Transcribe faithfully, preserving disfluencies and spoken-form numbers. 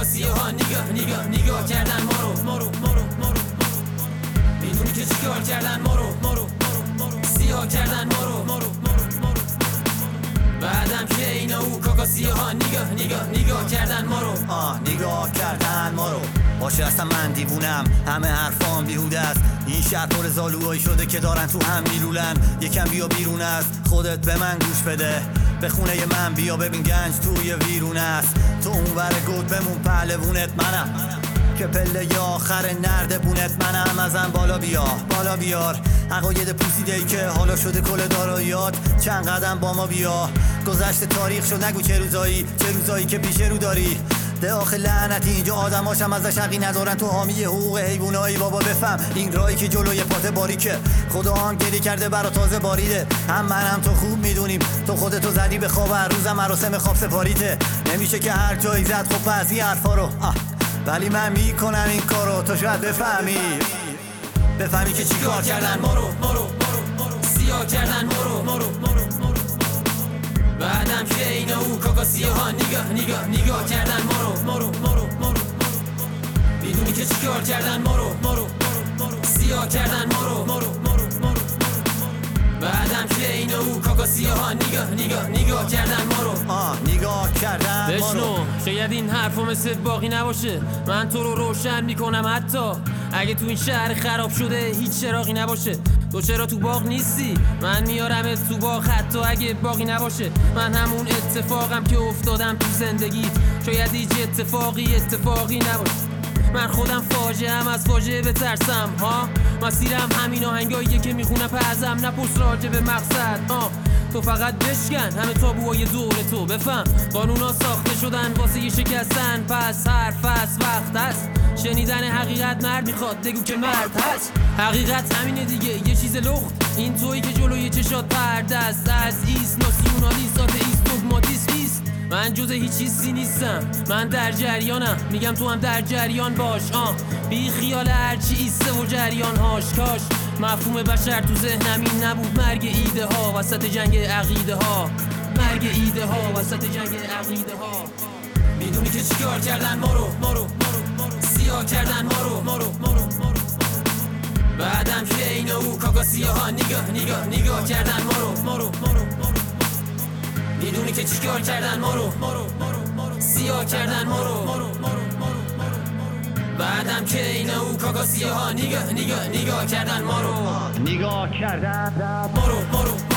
کاکا سیاها نگاه نگاه نگاه کردن ما رو ما رو ما رو ما رو میدونی که چیکار کردن ما رو ما رو ما رو سیاه کردن ما رو ما رو ما رو ما رو بعدم که اینا او کاکا سیاها نگاه نگاه نگاه کردن ما رو آه نگاه کردن ما رو. باشه اصلا من دیوونم، همه حرفام بیهوده است. این شهر پر زالوهایی شده که دارن تو هم میلولن. یکم بیا بیرون است، خودت به من گوش بده. به خونه من بیا ببین گنج توی ویرون است. تو اونور گود بمون پهلوونت منم که پله آخر نرد بونت منم. ازم بالا بیا بالا بیار عقاید پوسیده ای که حالا شده کل داراییات. چند قدم با ما بیا، گذشته تاریخ شد نگو چه روزایی چه روزایی که پیش رو داری. ده آخه لعنتی اینجا آدماشم ازش حقی ندارن. تو حامی حقوق حیوانایی بابا بفهم این راهی که جلوی پات باریکه. خدا هم گلی کرده برا تازه باریده. هم من هم تو خوب میدونیم تو خودتو زدی به خواب، هر روزم مراسم خواب سپاریته. نمیشه که هر جایی زد خب بعضی حرفا رو، ولی من میکنم این کارو. تو شاید بفهمی بفهمی که چیکار کردن ما رو ما رو ما رو سیاه کردن ما رو ما رو ما رو ما رو بعدم که اینا او کاکا سیاها نگاه نگاه نگاه کردن ما رو ما رو ما رو ما رو میدونی که چیکار کردن ما رو ما رو ما رو سیاه کردن ما رو ما رو ما رو ما رو بعدم که اینا او کاکا سیاها نگاه نگاه نگاه کردن ما رو آه نگاه کردن ما رو. بشنو شاید این حرفا مثل باقی نباشه، من تو رو روشن میکنم حتی اگه تو این شهر خراب شده هیچ چراغی نباشه. تو چرا تو باغ نیستی؟ من میارمت تو باغ حتی اگه باقی نباشه. من همون اتفاقم که افتادم تو زندگی، شاید هیچ اتفاقی اتفاقی نباشه. من خودم فاجعه ام، از فاجعه بترسم ها. مسیرم همین آهنگاییه که میخونم پزم، نپرس راجع به مقصد ها. تو فقط بشکن همه تابوهای دور تو، بفهم قانونا ساخته شدن واسه یه شکستن. پس حرف هست وقت هست شنیدن حقیقت، مرد میخواد بگو که مرد هست. حقیقت همینه دیگه، یه چیز لخت این تویی که جلوی چشات پرده است. از ایست ناسیونالیست آتئیست دوگماتیست ایست. من جز هیچ چیزی نیستم، من در جریانم، میگم تو هم در جریان باش. آه بی خیال هرچی ایسته و جریان هاش. کاش مفهوم بشر تو ذهنم این نبود، مرگ ایده ها وسط جنگ عقیده ها. مرگ ایده ها وسط جنگ عقیده ها. میدونی که چیکار کردن ما رو ما رو ما رو ما رو سیاه کردن ما رو ما رو ما رو ما رو بعدم که اینا او کاکا سیاها نگاه نگاه نگاه کردن ما رو ما رو ما رو ما رو میدونی که چیکار کردن ما رو ما رو ما رو ما رو سیاه کردن ما رو ما رو ما رو ما رو بعدم که اینا او کاکا سیاها نگاه نگاه نگاه کردن ما رو نگاه کردن ما رو ما رو